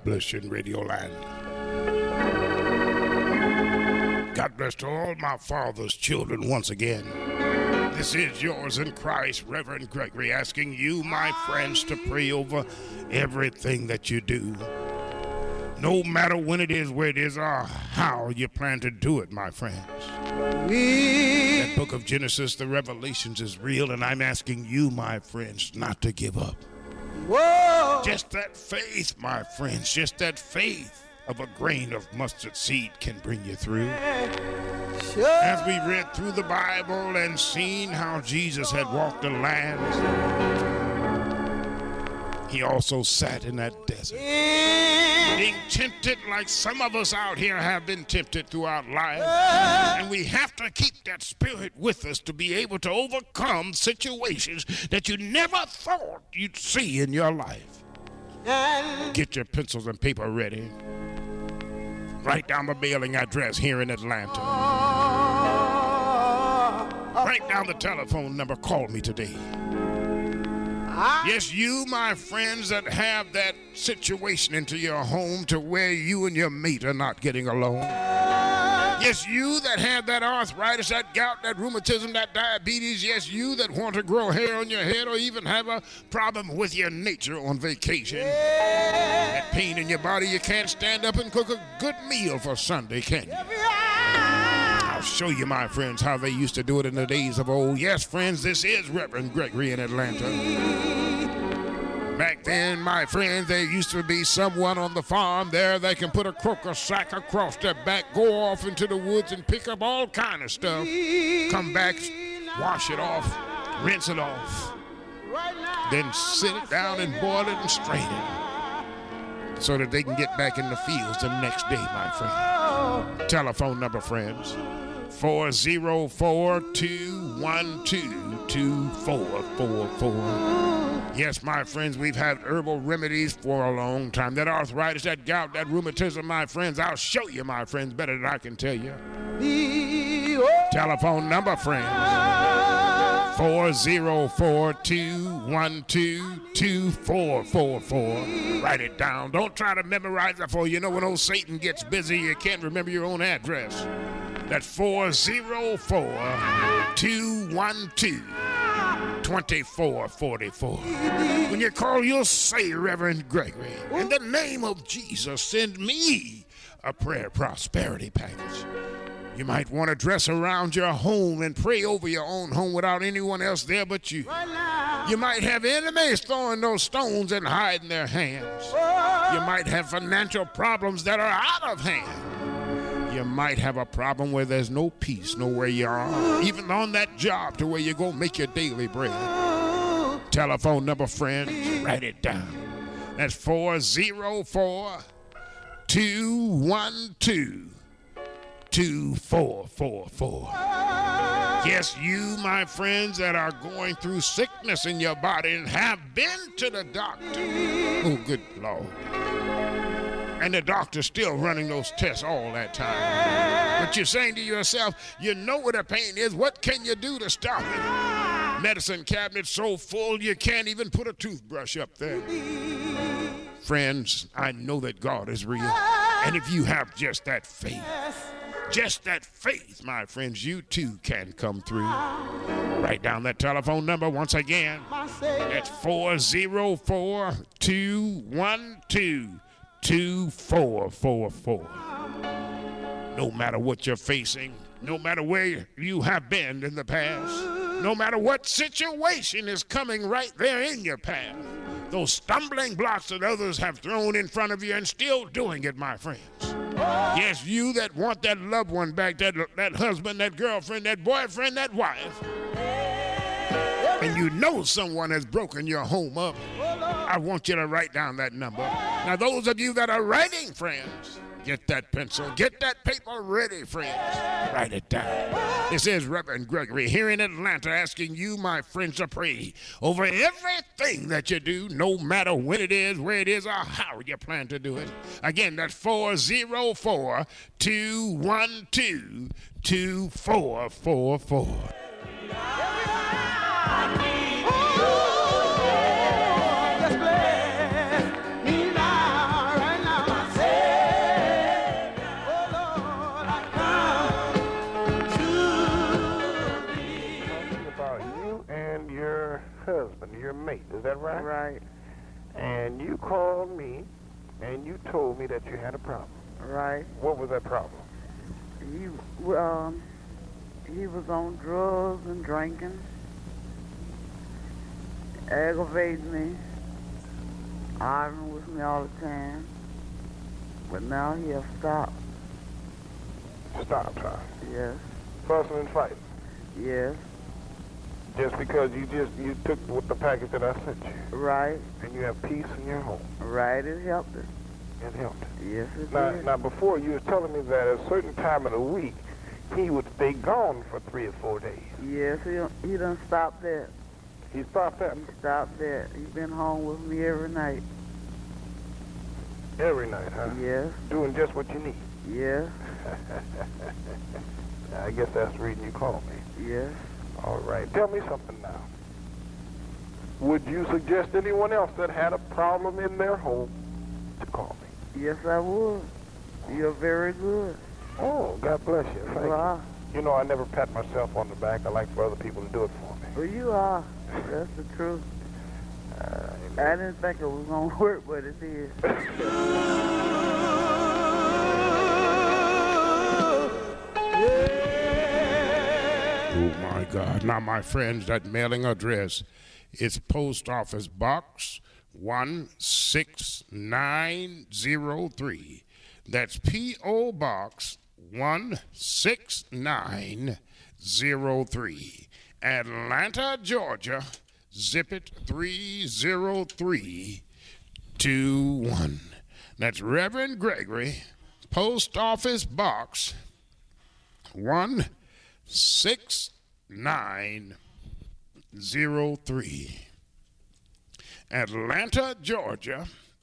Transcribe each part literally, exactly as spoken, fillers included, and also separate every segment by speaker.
Speaker 1: bless you in Radio Land. God bless to all my father's children once again. This is yours in Christ, Reverend Gregory, asking you, my friends, to pray over everything that you do. No matter when it is, where it is, or how you plan to do it, my friends. That book of Genesis, the Revelations, is real, and I'm asking you, my friends, not to give up. Whoa. Just that faith, my friends, just that faith of a grain of mustard seed can bring you through. Sure. As we read through the Bible and seen how Jesus had walked the land, he also sat in that desert, being tempted like some of us out here have been tempted throughout life. And we have to keep that spirit with us to be able to overcome situations that you never thought you'd see in your life. Get your pencils and paper ready. Write down the mailing address here in Atlanta. Write down the telephone number. Call me today. Yes, you, my friends, that have that situation into your home to where you and your mate are not getting along. Yes, you that have that arthritis, that gout, that rheumatism, that diabetes. Yes, you that want to grow hair on your head or even have a problem with your nature on vacation. That pain in your body, you can't stand up and cook a good meal for Sunday, can you? I'll show you, my friends, how they used to do it in the days of old. Yes, friends, this is Reverend Gregory in Atlanta. Back then, my friends, there used to be someone on the farm there that can put a croaker sack across their back, go off into the woods and pick up all kind of stuff, come back, wash it off, rinse it off, then sit it down and boil it and strain it so that they can get back in the fields the next day, my friend. Telephone number, friends, four oh four, two one two, two four four four. Yes, my friends, we've had herbal remedies for a long time. That arthritis, that gout, that rheumatism, my friends, I'll show you, my friends, better than I can tell you. Telephone number, friends, four oh four, two one two, two four four four. Write it down. Don't try to memorize it, for you know when old Satan gets busy, you can't remember your own address. That's four oh four, two one two, two four four four. When you call, you'll say, Reverend Gregory, in the name of Jesus, send me a prayer prosperity package. You might want to dress around your home and pray over your own home without anyone else there but you. You might have enemies throwing those stones and hiding their hands. You might have financial problems that are out of hand. You might have a problem where there's no peace nowhere you are, even on that job to where you go make your daily bread. Telephone number, friends, write it down. That's four oh four, two one two, two four four four. Yes, you, my friends, that are going through sickness in your body and have been to the doctor. Oh, good Lord. And the doctor's still running those tests all that time. But you're saying to yourself, you know what the pain is. What can you do to stop it? Medicine cabinet's so full you can't even put a toothbrush up there. Friends, I know that God is real. And if you have just that faith, just that faith, my friends, you too can come through. Write down that telephone number once again. That's four oh four, two one two, two four four four. No matter what you're facing, no matter where you have been in the past, no matter what situation is coming right there in your path, those stumbling blocks that others have thrown in front of you and still doing it, my friends. Yes, you that want that loved one back, that, that husband, that girlfriend, that boyfriend, that wife, and you know someone has broken your home up, I want you to write down that number. Now, those of you that are writing, friends, get that pencil, get that paper ready, friends. Write it down. This is Reverend Gregory here in Atlanta asking you, my friends, to pray over everything that you do, no matter when it is, where it is, or how you plan to do it. Again, that's four oh four, two one two, two four four four.
Speaker 2: Is that right?
Speaker 3: Right.
Speaker 2: And you called me, and you told me that you had a problem.
Speaker 3: Right.
Speaker 2: What was that problem?
Speaker 3: He um he was on drugs and drinking, aggravating me, arguing with me all the time. But now he has stopped.
Speaker 2: Stopped, huh?
Speaker 3: Yes.
Speaker 2: Fussing and fighting.
Speaker 3: Yes.
Speaker 2: Just because you just you took with the package that I sent you.
Speaker 3: Right.
Speaker 2: And you have peace in your home.
Speaker 3: Right. It helped us.
Speaker 2: It helped.
Speaker 3: Yes, it
Speaker 2: Now,
Speaker 3: did.
Speaker 2: now before you was telling me that at a certain time of the week he would stay gone for three or four days.
Speaker 3: Yes, he he done stopped that.
Speaker 2: He stopped that?
Speaker 3: He stopped that. He been home with me every night.
Speaker 2: Every night, huh?
Speaker 3: Yes.
Speaker 2: Doing just what you need.
Speaker 3: Yes.
Speaker 2: I guess that's the reason you called me.
Speaker 3: Yes.
Speaker 2: All right. Tell me something now. Would you suggest anyone else that had a problem in their home to call me?
Speaker 3: Yes, I would. You're very good.
Speaker 2: Oh, God bless you. Thank
Speaker 3: You are.
Speaker 2: you. You know, I never pat myself on the back. I like for other people to do it for me.
Speaker 3: Well, you are. That's the truth.
Speaker 2: Uh,
Speaker 3: I didn't think it was going to work, but it did.
Speaker 1: Oh, my God. Now, my friends, that mailing address is Post Office Box one six nine zero three. That's P O. Box one six nine zero three. Atlanta, Georgia. Zip it three zero three two one. That's Reverend Gregory, Post Office Box one six nine zero three. Atlanta, Georgia.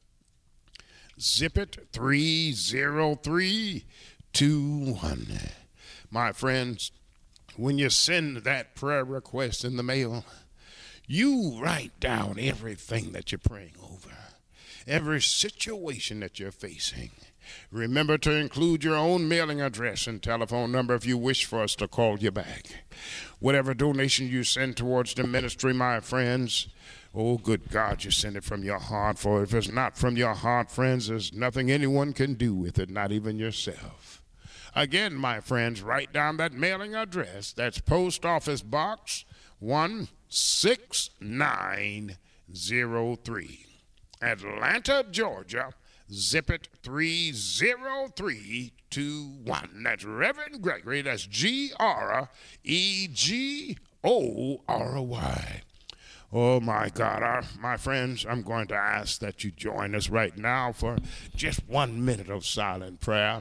Speaker 1: Zip it three zero three two one. My friends, when you send that prayer request in the mail, you write down everything that you're praying over, every situation that you're facing. Remember to include your own mailing address and telephone number if you wish for us to call you back. Whatever donation you send towards the ministry, my friends, oh, good God, you send it from your heart. For if it's not from your heart, friends, there's nothing anyone can do with it, not even yourself. Again, my friends, write down that mailing address. That's Post Office Box one six nine zero three. Atlanta, Georgia. Zip it three zero three two one. That's Reverend Gregory. That's G R E G O R Y. Oh, my God, our, my friends, I'm going to ask that you join us right now for just one minute of silent prayer.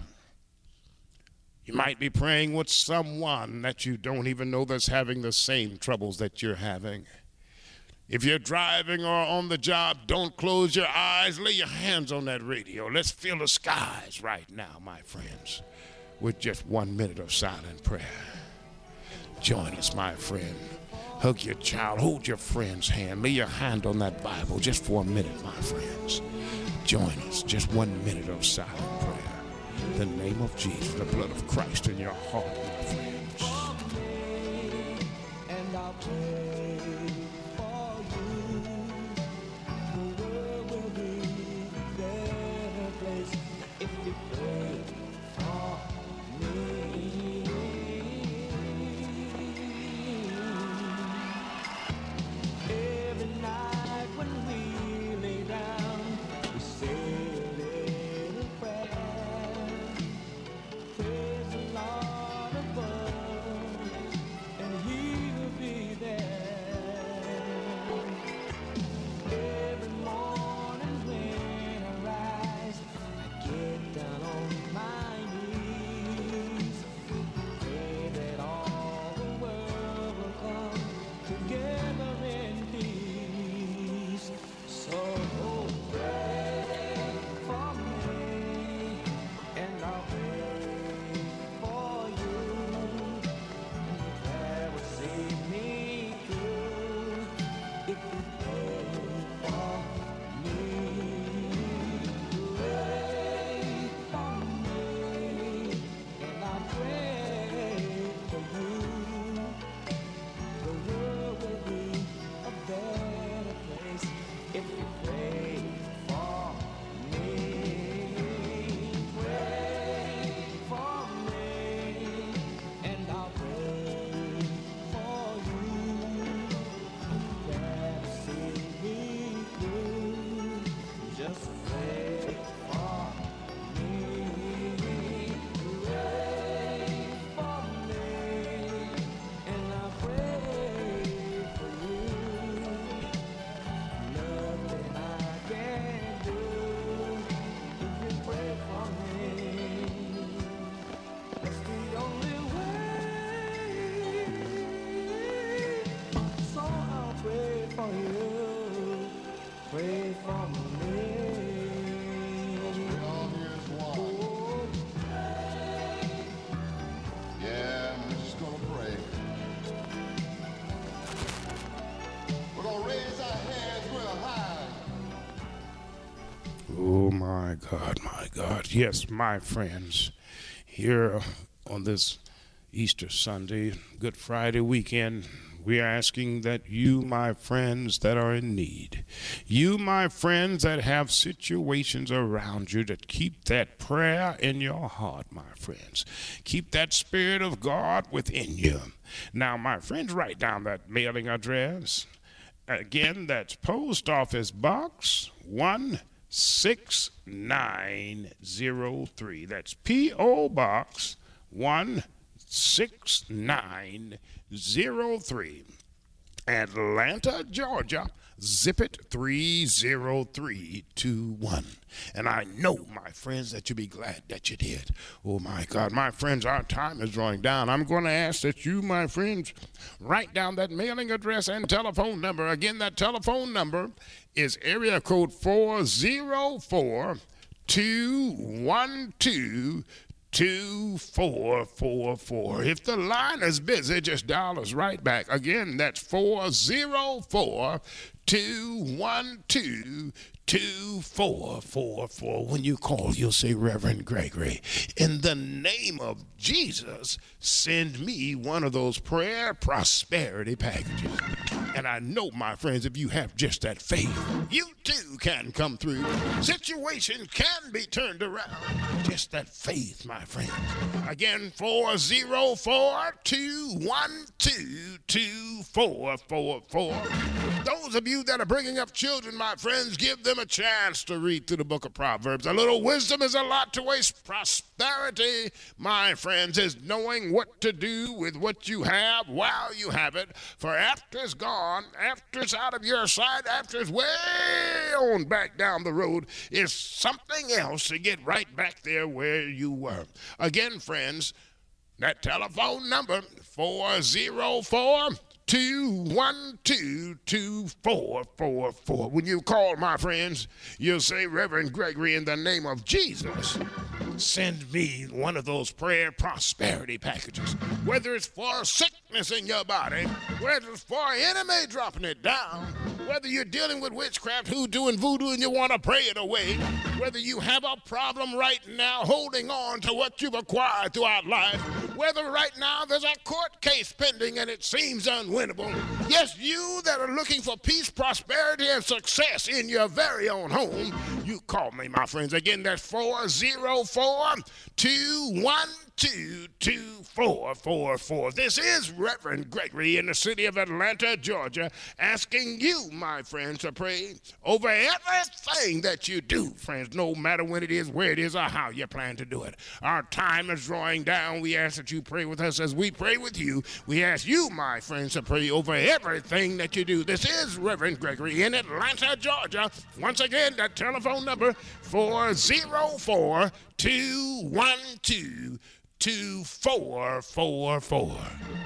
Speaker 1: You might be praying with someone that you don't even know that's having the same troubles that you're having. If you're driving or on the job, don't close your eyes. Lay your hands on that radio. Let's fill the skies right now, my friends, with just one minute of silent prayer. Join us, my friend. Hug your child. Hold your friend's hand. Lay your hand on that Bible just for a minute, my friends. Join us. Just one minute of silent prayer. The name of Jesus, the blood of Christ in your heart, my friends.
Speaker 4: And I'll pray for you. The world will be a better place if you pray for me. Every night when we lay down, we say a little prayer. Praise the Lord above, and He will be there. for you, pray for me.
Speaker 5: All here is one. Yeah, we're just gonna pray. We're gonna raise our hands real high.
Speaker 1: Oh, my God, my God. Yes, my friends, here on this Easter Sunday, Good Friday weekend, we are asking that you, my friends that are in need, you, my friends that have situations around you, that keep that prayer in your heart, my friends. Keep that Spirit of God within you. Now, my friends, write down that mailing address. Again, that's Post Office Box one six nine zero three. That's P O Box one six nine zero three. Atlanta, Georgia, zip it three zero three two one. And I know, my friends, that you'll be glad that you did. Oh, my God, my friends, our time is drawing down. I'm going to ask that you, my friends, write down that mailing address and telephone number. Again, that telephone number is area code four zero four, two one two, two four four four. If the line is busy, just dial us right back. Again, that's four zero four, two one two, two four four four. When you call, you'll say, Reverend Gregory, in the name of Jesus, send me one of those prayer prosperity packages. And I know, my friends, if you have just that faith, you too can come through. Situations can be turned around. Just that faith, my friends. Again, four zero four, two one two, two four four four. Those of you that are bringing up children, my friends, give them a chance to read through the book of Proverbs. A little wisdom is a lot to waste. Prosperity, my friends, is knowing what to do with what you have while you have it. For after it's gone, after it's out of your sight, after it's way on back down the road, is something else to get right back there where you were. Again, friends, that telephone number, four zero four, two one two, two four four four. When you call, my friends, you'll say, Reverend Gregory, in the name of Jesus, send me one of those prayer prosperity packages. Whether it's for sickness in your body, whether it's for an enemy dropping it down, whether you're dealing with witchcraft, hoodoo, and voodoo, and you want to pray it away, whether you have a problem right now holding on to what you've acquired throughout life, whether right now there's a court case pending and it seems unwinnable. Yes, you that are looking for peace, prosperity, and success in your very own home, you call me, my friends. Again, that's four zero four, two one two, two four four four. This is Reverend Gregory in the city of Atlanta, Georgia, asking you, my friends, to pray over everything that you do, friends, no matter when it is, where it is, or how you plan to do it. Our time is drawing down. We ask that you pray with us as we pray with you. We ask you, my friends, to pray over everything that you do. This is Reverend Gregory in Atlanta, Georgia. Once again, that telephone number, four zero four, two one two, two four four four.